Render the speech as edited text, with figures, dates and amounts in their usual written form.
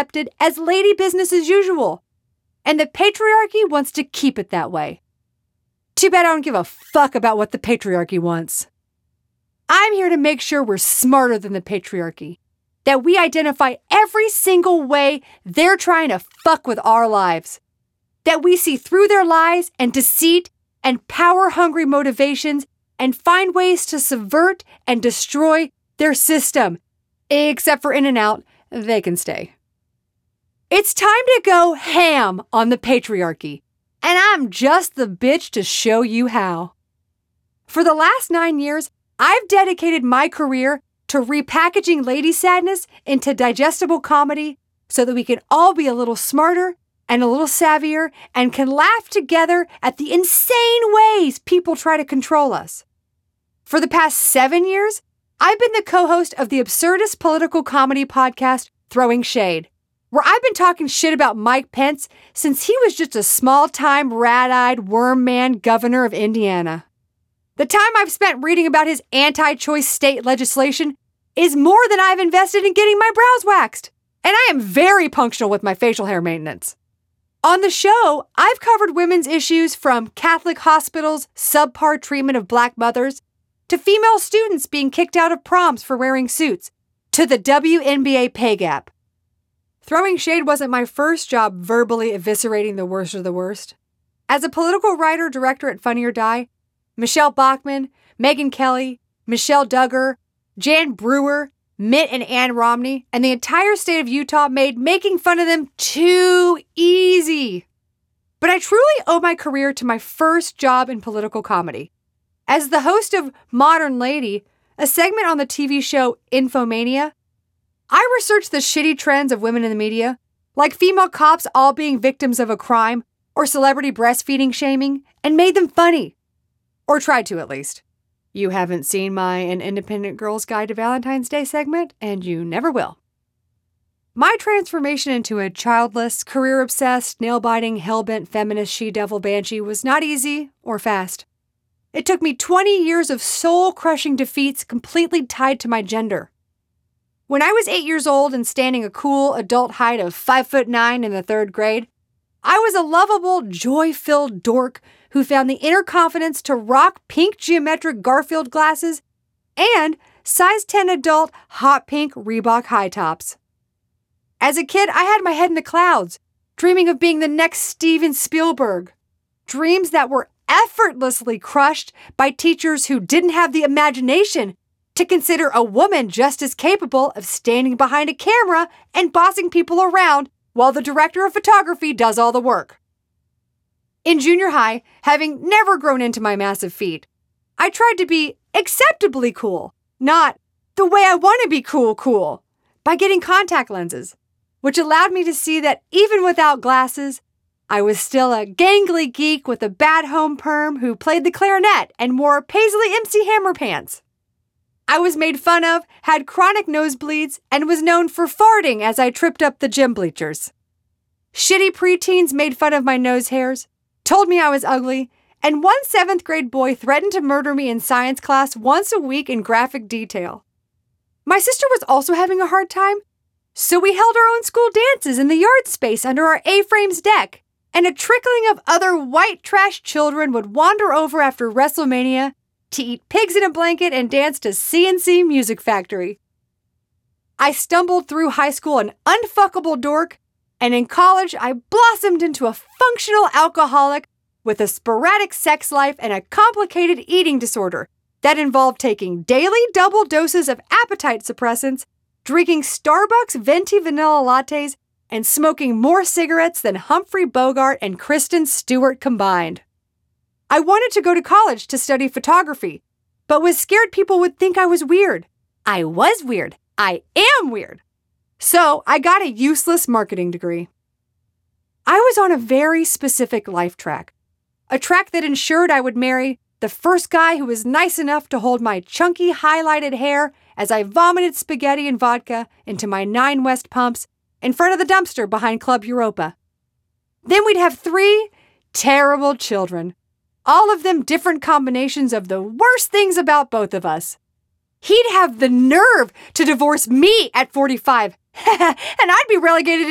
accepted as lady business as usual. And the patriarchy wants to keep it that way. Too bad I don't give a fuck about what the patriarchy wants. I'm here to make sure we're smarter than the patriarchy. That we identify every single way they're trying to fuck with our lives. That we see through their lies and deceit and power-hungry motivations and find ways to subvert and destroy their system. Except for In-N-Out, they can stay. It's time to go ham on the patriarchy, and I'm just the bitch to show you how. For the last 9 years, I've dedicated my career to repackaging lady sadness into digestible comedy so that we can all be a little smarter and a little savvier and can laugh together at the insane ways people try to control us. For the past 7 years, I've been the co-host of the absurdist political comedy podcast, Throwing Shade, where I've been talking shit about Mike Pence since he was just a small-time, rat-eyed, worm-man governor of Indiana. The time I've spent reading about his anti-choice state legislation is more than I've invested in getting my brows waxed, and I am very punctual with my facial hair maintenance. On the show, I've covered women's issues from Catholic hospitals' subpar treatment of black mothers, to female students being kicked out of proms for wearing suits, to the WNBA pay gap. Throwing Shade wasn't my first job verbally eviscerating the worst of the worst. As a political writer-director at Funny or Die, Michelle Bachmann, Megyn Kelly, Michelle Duggar, Jan Brewer, Mitt and Ann Romney, and the entire state of Utah made making fun of them too easy. But I truly owe my career to my first job in political comedy. As the host of Modern Lady, a segment on the TV show Infomania, I researched the shitty trends of women in the media, like female cops all being victims of a crime or celebrity breastfeeding shaming, and made them funny. Or tried to, at least. You haven't seen my An Independent Girl's Guide to Valentine's Day segment, and you never will. My transformation into a childless, career-obsessed, nail-biting, hell-bent feminist she-devil banshee was not easy or fast. It took me 20 years of soul-crushing defeats completely tied to my gender. When I was 8 years old and standing a cool adult height of 5'9" in the 3rd grade, I was a lovable, joy-filled dork who found the inner confidence to rock pink geometric Garfield glasses and size 10 adult hot pink Reebok high tops. As a kid, I had my head in the clouds, dreaming of being the next Steven Spielberg. Dreams that were effortlessly crushed by teachers who didn't have the imagination to consider a woman just as capable of standing behind a camera and bossing people around while the director of photography does all the work. In junior high, having never grown into my massive feet, I tried to be acceptably cool, not the way I want to be cool, by getting contact lenses, which allowed me to see that even without glasses, I was still a gangly geek with a bad home perm who played the clarinet and wore Paisley MC Hammer pants. I was made fun of, had chronic nosebleeds, and was known for farting as I tripped up the gym bleachers. Shitty preteens made fun of my nose hairs, told me I was ugly, and one 7th grade boy threatened to murder me in science class once a week in graphic detail. My sister was also having a hard time, so we held our own school dances in the yard space under our A-frames deck, and a trickling of other white trash children would wander over after WrestleMania to eat pigs in a blanket and dance to CNC Music Factory. I stumbled through high school an unfuckable dork, and in college I blossomed into a functional alcoholic with a sporadic sex life and a complicated eating disorder that involved taking daily double doses of appetite suppressants, drinking Starbucks venti vanilla lattes, and smoking more cigarettes than Humphrey Bogart and Kristen Stewart combined. I wanted to go to college to study photography, but was scared people would think I was weird. I was weird. I am weird. So I got a useless marketing degree. I was on a very specific life track, a track that ensured I would marry the first guy who was nice enough to hold my chunky highlighted hair as I vomited spaghetti and vodka into my 9 West pumps in front of the dumpster behind Club Europa. Then we'd have 3 terrible children, all of them different combinations of the worst things about both of us. He'd have the nerve to divorce me at 45, and I'd be relegated to